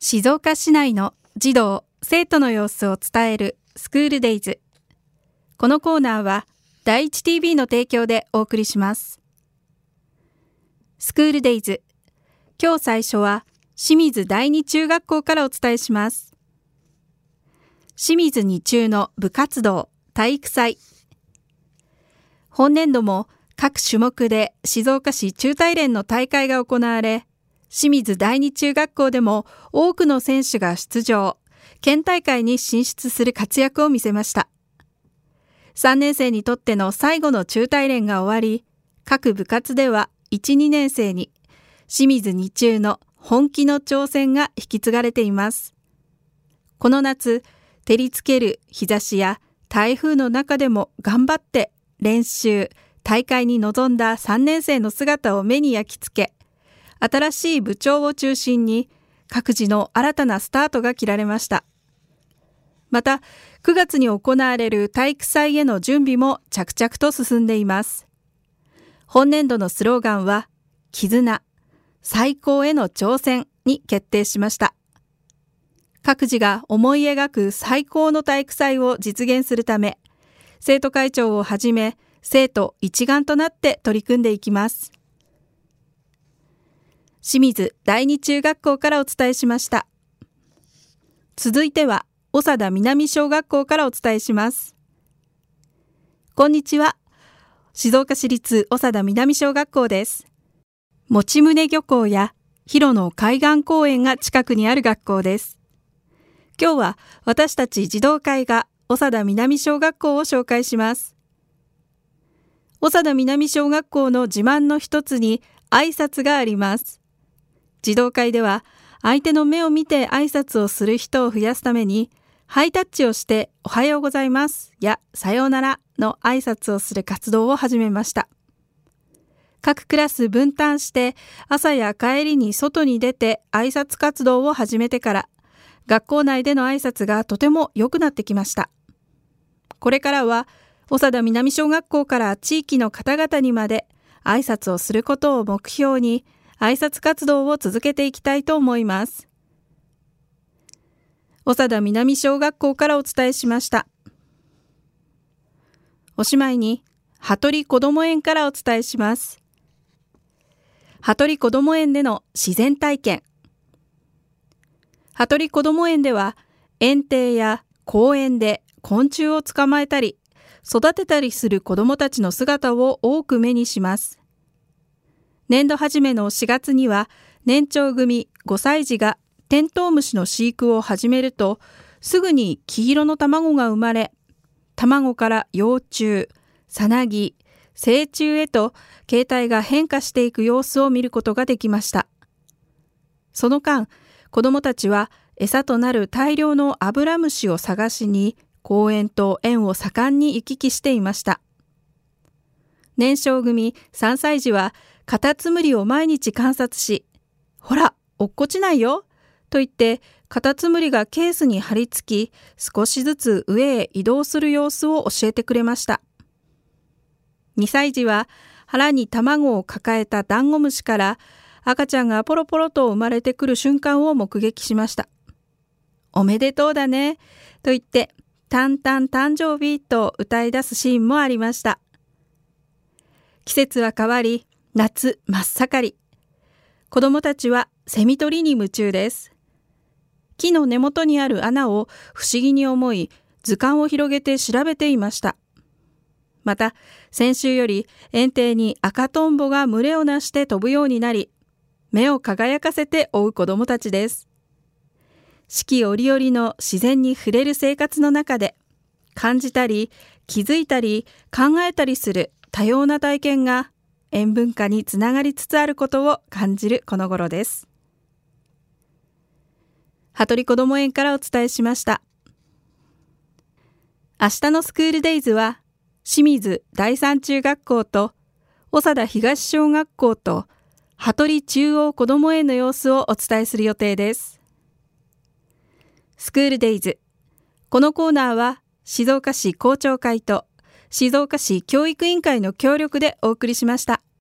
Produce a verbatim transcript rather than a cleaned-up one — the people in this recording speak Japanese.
静岡市内の児童・生徒の様子を伝えるスクールデイズ。このコーナーは第一 ティービー の提供でお送りします。スクールデイズ。今日最初は清水第二中学校からお伝えします。清水二中の部活動、体育祭。本年度も各種目で静岡市中体連の大会が行われ、清水第二中学校でも多くの選手が出場、県大会に進出する活躍を見せました。さんねん生にとっての最後の中体連が終わり、各部活ではいち、にねん生に清水二中の本気の挑戦が引き継がれています。この夏、照りつける日差しや台風の中でも頑張って練習、大会に臨んださんねん生の姿を目に焼き付け、新しい部長を中心に各自の新たなスタートが切られました。また、くがつに行われる体育祭への準備も着々と進んでいます。本年度のスローガンは、絆、最高への挑戦に決定しました。各自が思い描く最高の体育祭を実現するため、生徒会長をはじめ、生徒一丸となって取り組んでいきます。清水第二中学校からお伝えしました。続いては、長田南小学校からお伝えします。こんにちは。静岡市立長田南小学校です。用宗漁港や広野海岸公園が近くにある学校です。今日は私たち児童会が長田南小学校を紹介します。長田南小学校の自慢の一つに挨拶があります。児童会では相手の目を見て挨拶をする人を増やすために、ハイタッチをしておはようございますやさようならの挨拶をする活動を始めました。各クラス分担して朝や帰りに外に出て挨拶活動を始めてから、学校内での挨拶がとても良くなってきました。これからは長田南小学校から地域の方々にまで挨拶をすることを目標に、挨拶活動を続けていきたいと思います。長田南小学校からお伝えしました。おしまいに、羽鳥こども園からお伝えします。羽鳥こども園での自然体験。羽鳥こども園では、園庭や公園で昆虫を捕まえたり、育てたりする子どもたちの姿を多く目にします。年度初めのしがつには、年長組ごさい児がテントウムシの飼育を始めると、すぐに黄色の卵が生まれ、卵から幼虫、さなぎ、成虫へと形態が変化していく様子を見ることができました。その間、子どもたちは餌となる大量のアブラムシを探しに、公園と園を盛んに行き来していました。年少組さんさい児は、カタツムリを毎日観察し、ほら、落っこちないよと言って、カタツムリがケースに張り付き、少しずつ上へ移動する様子を教えてくれました。にさい児は、腹に卵を抱えたダンゴムシから赤ちゃんがポロポロと生まれてくる瞬間を目撃しました。おめでとうだねと言って、タンタン誕生日と歌い出すシーンもありました。季節は変わり、夏真っ盛り。子どもたちはセミ取りに夢中です。木の根元にある穴を不思議に思い、図鑑を広げて調べていました。また、先週より園庭に赤とんぼが群れをなして飛ぶようになり、目を輝かせて追う子どもたちです。四季折々の自然に触れる生活の中で、感じたり、気づいたり、考えたりする多様な体験が、園文化につながりつつあることを感じるこの頃です。羽鳥こども園からお伝えしました。明日のスクールデイズは、清水第三中学校と長田東小学校と羽鳥中央こども園の様子をお伝えする予定です。スクールデイズ。このコーナーは静岡市校長会と静岡市教育委員会の協力でお送りしました。